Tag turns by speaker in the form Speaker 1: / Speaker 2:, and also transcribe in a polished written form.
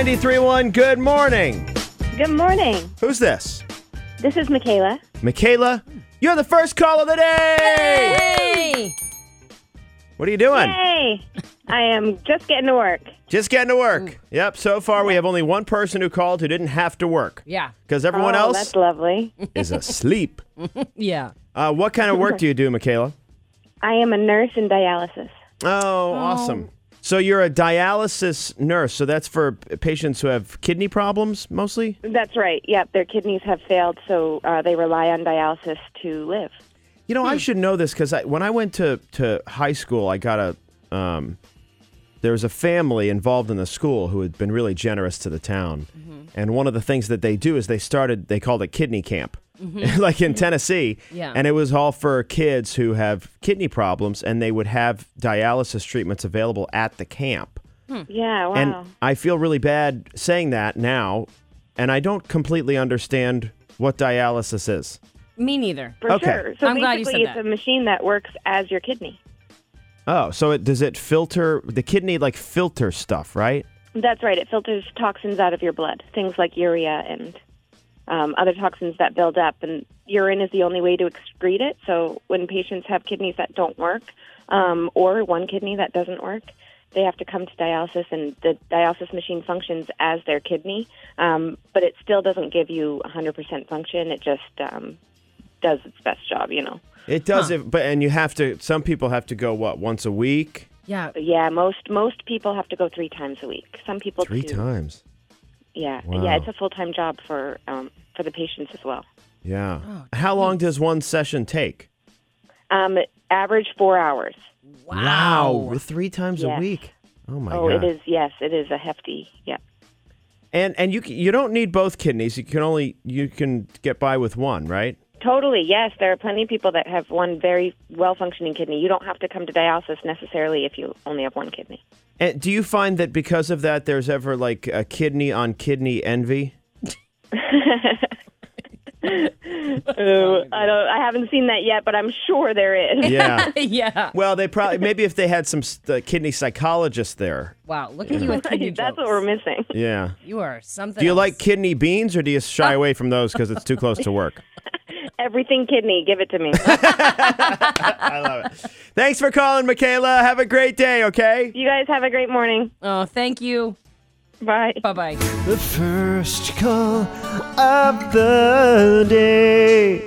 Speaker 1: 93.1, good morning.
Speaker 2: Good morning.
Speaker 1: Who's this?
Speaker 2: This is Michaela.
Speaker 1: Michaela, you're the first call of the day!
Speaker 3: Hey!
Speaker 1: What are you doing?
Speaker 2: Hey, I am just getting to work.
Speaker 1: Just getting to work. Yep, so far we have only one person who called who didn't have to work.
Speaker 3: Yeah.
Speaker 1: Because everyone else
Speaker 2: That's lovely.
Speaker 1: is asleep.
Speaker 3: Yeah.
Speaker 1: What kind of work do you do, Michaela?
Speaker 2: I am a nurse in dialysis.
Speaker 1: Oh, awesome. So you're a dialysis nurse, so that's for patients who have kidney problems mostly?
Speaker 2: That's right. Yep, their kidneys have failed, so they rely on dialysis to live.
Speaker 1: You know, I should know this because when I went to high school, I got there was a family involved in the school who had been really generous to the town. Mm-hmm. And one of the things that they do is they called it kidney camp, like in Tennessee.
Speaker 3: Yeah.
Speaker 1: And it was all for kids who have kidney problems, and they would have dialysis treatments available at the camp.
Speaker 2: Yeah, wow.
Speaker 1: And I feel really bad saying that now, and I don't completely understand what dialysis is.
Speaker 3: Me neither.
Speaker 2: For
Speaker 1: okay.
Speaker 2: sure. So
Speaker 3: I'm glad you
Speaker 2: basically,
Speaker 3: said
Speaker 2: it's
Speaker 3: that.
Speaker 2: a machine that works as your kidney.
Speaker 1: Oh, so does it filter, the kidney like filter stuff, right?
Speaker 2: That's right. It filters toxins out of your blood, things like urea and other toxins that build up. And urine is the only way to excrete it. So when patients have kidneys that don't work or one kidney that doesn't work, they have to come to dialysis, and the dialysis machine functions as their kidney. But it still doesn't give you 100% function. It just does its best job, you know.
Speaker 1: It does, and you have to, some people have to go, what, once a week?
Speaker 3: Yeah.
Speaker 2: But yeah, most people have to go 3 times a week. Some people
Speaker 1: 3
Speaker 2: 2.
Speaker 1: times?
Speaker 2: Yeah,
Speaker 1: Wow.
Speaker 2: yeah, it's a full-time job for the patients as well.
Speaker 1: Yeah.
Speaker 3: Oh,
Speaker 1: How long does one session take?
Speaker 2: Average 4 hours.
Speaker 3: Wow.
Speaker 1: 3 times a
Speaker 2: Yes.
Speaker 1: week. Oh, my
Speaker 2: Oh,
Speaker 1: God.
Speaker 2: it is. Yes, it is a hefty. Yeah.
Speaker 1: And you don't need both kidneys. You can get by with one, right?
Speaker 2: Totally, yes. There are plenty of people that have one very well-functioning kidney. You don't have to come to dialysis necessarily if you only have one kidney.
Speaker 1: And do you find that because of that, there's ever like a kidney on kidney envy?
Speaker 2: I haven't seen that yet, but I'm sure there is.
Speaker 1: Yeah.
Speaker 3: Yeah.
Speaker 1: Well, they probably, maybe if they had some kidney psychologists there.
Speaker 3: Wow. Look at you with kidney jokes.
Speaker 2: That's what we're missing.
Speaker 1: Yeah.
Speaker 3: You are something
Speaker 1: Do you
Speaker 3: else.
Speaker 1: like kidney beans, or do you shy away from those because it's too close to work?
Speaker 2: Everything kidney, give it to me.
Speaker 1: I love it. Thanks for calling, Michaela. Have a great day, okay?
Speaker 2: You guys have a great morning.
Speaker 3: Oh, thank you.
Speaker 2: Bye.
Speaker 3: Bye-bye.
Speaker 1: The first call of the day.